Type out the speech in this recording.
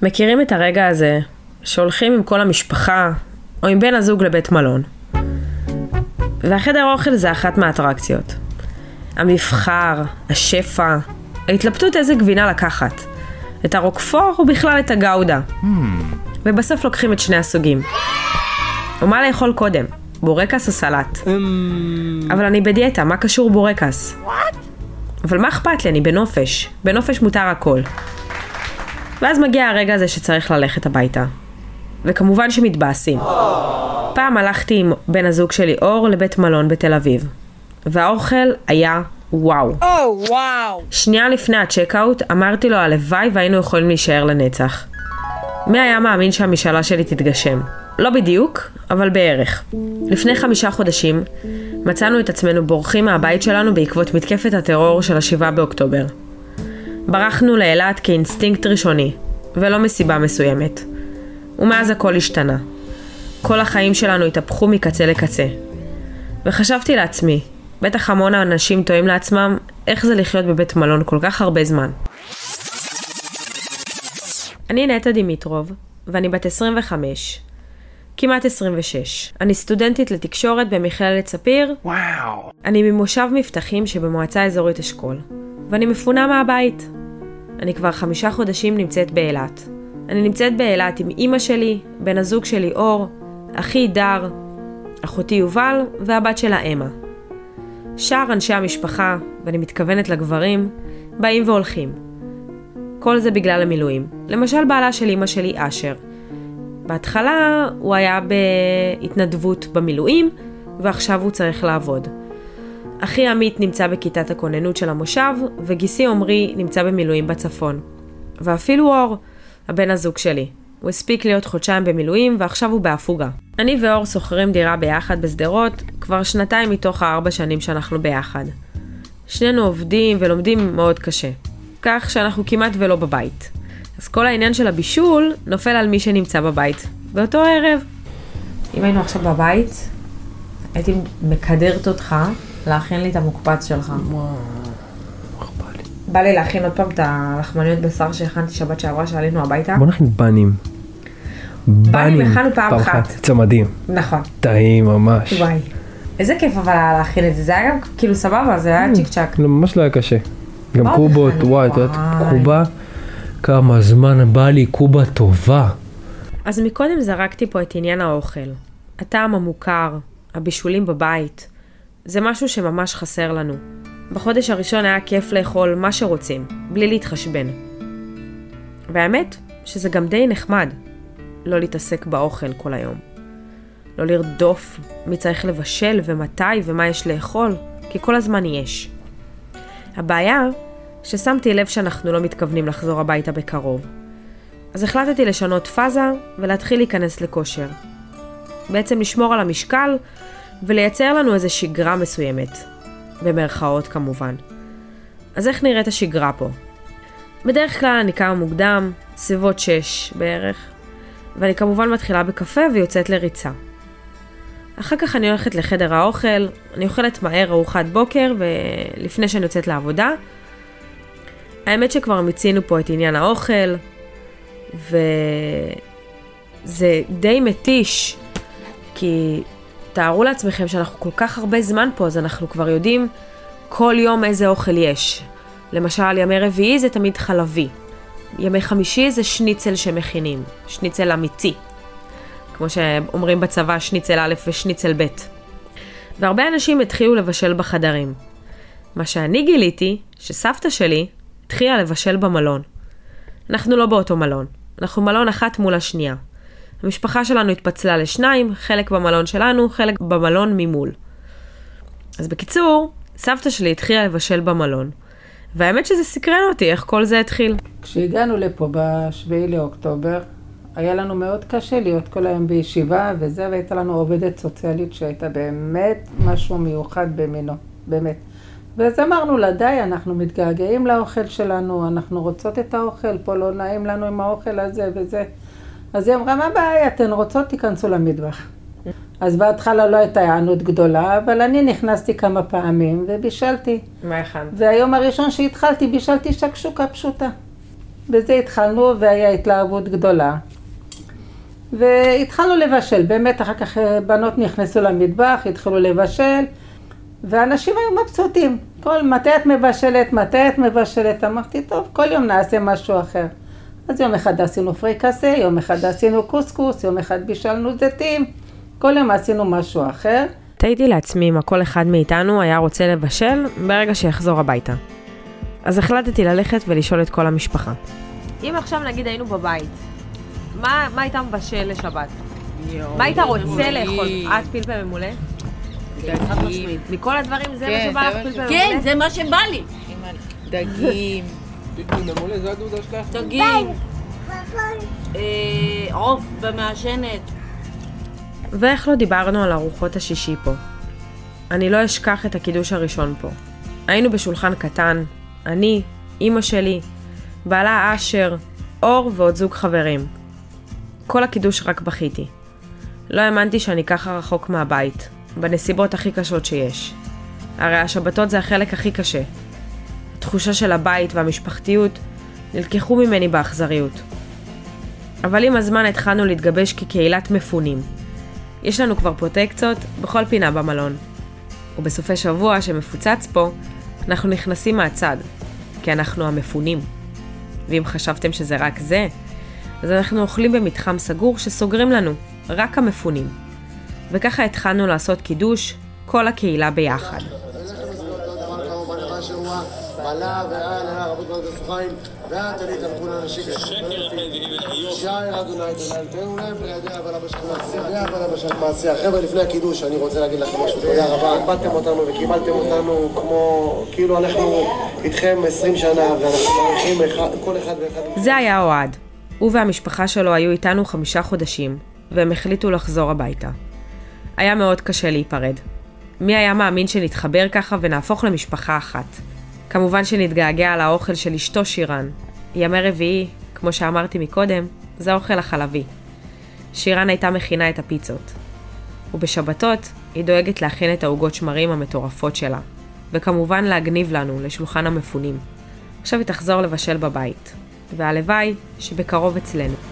מכירים את הרגע הזה שהולכים עם כל המשפחה או עם בן הזוג לבית מלון. והחדר אוכל זה אחת מהאטרקציות. המבחר, השפע, ההתלבטות איזה גבינה לקחת. את הרוקפור ובכלל את הגאודה. ובסוף לוקחים את שני הסוגים. ומה לאכול קודם? בורקס או סלט? אבל אני בדיאטה, מה קשור בורקס? אבל מה אכפת לי? אני בנופש. בנופש מותר הכל. ואז מגיע הרגע הזה שצריך ללכת הביתה. וכמובן שמתבאסים. פעם הלכתי עם בן הזוג שלי אור לבית מלון בתל אביב. והאוכל היה וואו. שנייה לפני הצ'קאוט אמרתי לו הלוואי והיינו יכולים להישאר לנצח. מי היה מאמין שהמשאלה שלי תתגשם? לא בדיוק, אבל בערך. לפני 5 חודשים מצאנו את עצמנו בורחים מהבית שלנו בעקבות מתקפת הטרור של 7 באוקטובר. ברחנו לאילת כאינסטינקט ראשוני, ולא מסיבה מסוימת. ומאז הכל השתנה. כל החיים שלנו התהפכו מקצה לקצה. וחשבתי לעצמי, בטח המון האנשים טועים לעצמם, איך זה לחיות בבית מלון כל כך הרבה זמן. אני נטע דימיטרוב, ואני בת 25. כמעט 26. אני סטודנטית לתקשורת במכללת ספיר. וואו. אני ממושב מבטחים שבמועצה אזורית אשכול. ואני מפונה מהבית. אני כבר 5 חודשים נמצאת באילת. אני נמצאת באילת עם אמא שלי, בן הזוג שלי אור, אחי דר, אחותי יובל והבת שלה אמה. שאר אנשי המשפחה, ואני מתכוונת לגברים, באים והולכים. כל זה בגלל המילואים. למשל בעלה של אמא שלי אשר. בהתחלה הוא היה בהתנדבות במילואים, ועכשיו הוא צריך לעבוד. אחי עמית נמצא בכיתת הכוננות של המושב, וגיסי עומרי נמצא במילואים בצפון. ואפילו אור, הבן הזוג שלי. הוא הספיק להיות 2 חודשים במילואים, ועכשיו הוא בהפוגה. אני ואור שוכרים דירה ביחד בסדרות, כבר 2 מתוך 4 שנים שאנחנו ביחד. שנינו עובדים ולומדים מאוד קשה. כך שאנחנו כמעט ולא בבית. אז כל העניין של הבישול נופל על מי שנמצא בבית. באותו ערב. אם היינו עכשיו בבית, הייתי מקדרת אותך להכין לי את המוקפץ שלך. בא לי להכין עוד פעם את הלחמניות בשר שהכנתי שבת שעברה שעלינו הביתה. בוא נכין בנים. בנים הכנו פעם אחת. צמדים. נכון. טעים ממש. וואי. איזה כיף אבל להכין את זה. זה היה גם כאילו סבבה, זה היה צ'יק צ'ק. ממש לא היה קשה. גם קובות, וואי, את יודעת, קובה, כמה זמן בא לי קובה טובה. אז מקודם זרקתי פה את עניין האוכל. הטעם המוכר, הבישולים בבית. זה משהו שממש חסר לנו. בחודש הראשון היה כיף לאכול מה שרוצים, בלי להתחשבן. והאמת שזה גם די נחמד, לא להתעסק באוכל כל היום. לא לרדוף מי צריך לבשל ומתי ומה יש לאכול, כי כל הזמן יש. הבעיה ששמתי לב שאנחנו לא מתכוונים לחזור הביתה בקרוב. אז החלטתי לשנות פאזה ולהתחיל להיכנס לכושר. בעצם לשמור על המשקל ולייצר לנו איזו שגרה מסוימת. במרכאות כמובן. אז איך נראית השגרה פה? בדרך כלל אני קמה מוקדם, סביבות 6 בערך, ואני כמובן מתחילה בקפה ויוצאת לריצה. אחר כך אני הולכת לחדר האוכל, אני אוכלת מהר ארוחת בוקר ולפני שאני יוצאת לעבודה. האמת שכבר מצינו פה את עניין האוכל, וזה די מתיש, כי תארו לעצמכם שאנחנו כל כך הרבה זמן פה, אז אנחנו כבר יודעים כל יום איזה אוכל יש. למשל, ימי רביעי זה תמיד חלבי. ימי חמישי זה שניצל שמכינים, שניצל אמיתי. כמו שאומרים בצבא, שניצל א' ושניצל ב'. והרבה אנשים התחילו לבשל בחדרים. מה שאני גיליתי, שסבתא שלי התחילה לבשל במלון. אנחנו לא באותו מלון. אנחנו מלון אחת מול השנייה. המשפחה שלנו התפצלה ל2, חלק במלון שלנו, חלק במלון ממול. אז בקיצור, סבתא שלי התחילה לבשל במלון. והאמת שזה סקרן אותי, איך כל זה התחיל. כשהגענו לפה ב7 לאוקטובר, היה לנו מאוד קשה להיות כל היום בישיבה וזה, והייתה לנו עובדת סוציאלית שהייתה באמת משהו מיוחד במינו, באמת. ואז אמרנו לה, די, אנחנו מתגעגעים לאוכל שלנו, אנחנו רוצות את האוכל, פה לא נעים לנו עם האוכל הזה וזה. אז היא אמרה, מה בעיה, אתן רוצות, תיכנסו למטבח. אז בהתחלה לא הייתה הענות גדולה, אבל אני נכנסתי כמה פעמים ובישלתי. מה הכנת? והיום הראשון שהתחלתי, בישלתי שקשוקה פשוטה. בזה התחלנו והיה התלהבות גדולה. והתחלנו לבשל, באמת אחר כך בנות נכנסו למטבח, התחלו לבשל, ואנשים היו מבסוטים. מתי את מבשלת? אמרתי, טוב, כל יום נעשה משהו אחר. אז יום אחד עשינו פריקסה, יום אחד עשינו קוסקוס, יום אחד בישלנו זיתים, כל יום עשינו משהו אחר. תהיתי לעצמי מה כל אחד מאיתנו היה רוצה לבשל ברגע שיחזור הביתה. אז החלטתי ללכת ולשאול את כל המשפחה. אם עכשיו נגיד היינו בבית, מה היית מבשל לשבת? מה היית רוצה לאכול? את פלפל ממולא? מכל הדברים זה מה שבא לך פלפל ממולא? כן, זה מה שבא לי. דגים. פלפל ממולא, זה הדודה שלך? דגים. עוף במעשנת. ואיך לא דיברנו על ארוחות השישי פה? אני לא אשכח את הקידוש הראשון פה. היינו בשולחן קטן, אני, אמא שלי, בעלה אשר, אור ועוד זוג חברים. כל הקידוש רק בכיתי. לא האמנתי שאני ככה רחוק מהבית, בנסיבות הכי קשות שיש. הרי השבתות זה החלק הכי קשה. התחושה של הבית והמשפחתיות נלקחו ממני באכזריות. אבל עם הזמן התחלנו להתגבש כקהילת מפונים. יש לנו כבר פרוטקציות בכל פינה במלון. ובסופי שבוע שמפוצץ פה, אנחנו נכנסים מהצד, כי אנחנו המפונים. ואם חשבתם שזה רק זה, אז אנחנו אוכלים במתחם סגור שסוגרים לנו, רק המפונים. וככה התחלנו לעשות קידוש, כל הקהילה ביחד. חבר'ה, לפני הקידוש אני רוצה להגיד לכם משהו, תודה רבה, באתם אותנו וקיבלתם אותנו כמו כאילו אנחנו איתכם 20 שנה ואנחנו מעריכים כל אחד ואחד. זה היה אוהד. הוא והמשפחה שלו היו איתנו 5 חודשים, והם החליטו לחזור הביתה. היה מאוד קשה להיפרד. מי היה מאמין שנתחבר ככה ונהפוך למשפחה אחת? כמובן שנתגעגע על האוכל של אשתו שירן. ימי רביעי, כמו שאמרתי מקודם, זה האוכל החלבי. שירן הייתה מכינה את הפיצות. ובשבתות היא דואגת להכין את העוגות שמרים המטורפות שלה. וכמובן להגניב לנו לשולחן המפונים. עכשיו היא תחזור לבשל בבית. והלוואי שבקרוב אצלנו.